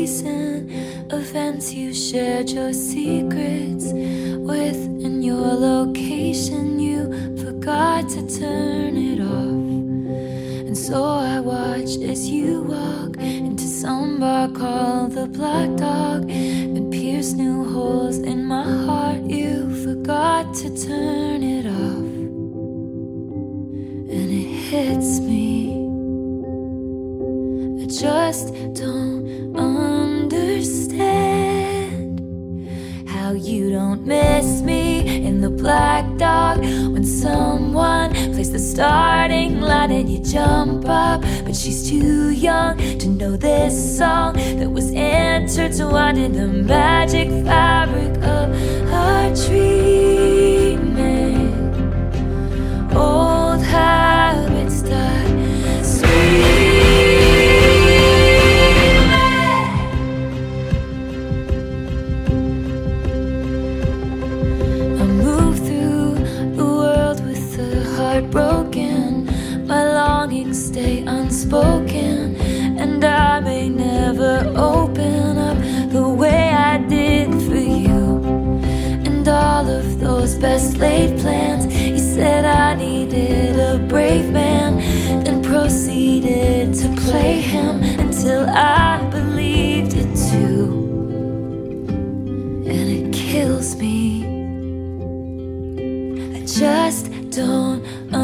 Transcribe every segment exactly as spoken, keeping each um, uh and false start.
recent events you shared your secrets with, and your location you forgot to turn it off. And so I watched as you walk into some bar called the Black Dog and pierced new holes in my heart. You forgot to turn it off. And it hits me, I just don't understand how you don't miss me in the Black Dog when someone plays the starting line and you jump up, but she's too young to know this song that was intertwined in the magic fabric of our dreaming. Old habits die broken, my longings stay unspoken, and I may never open up the way I did for you. And all of those best laid plans, you said I needed a brave man, then proceeded to play him until I believed it too. And it kills me, I just don't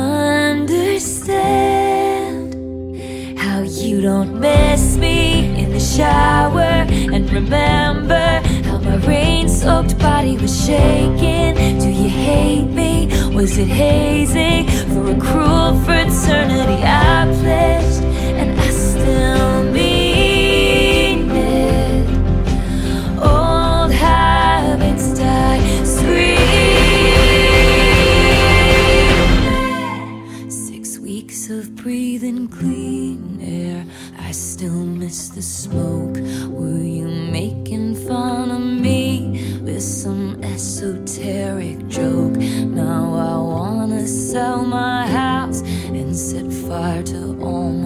understand how you don't miss me in the shower and remember how my rain-soaked body was shaking. Do you hate me? Was it hazing for a cruel fraternity I pledged and I still mean it? Old habits die screaming. Of breathing clean air, I still miss the smoke. Were you making fun of me with some esoteric joke? Now I wanna sell my house and set fire to all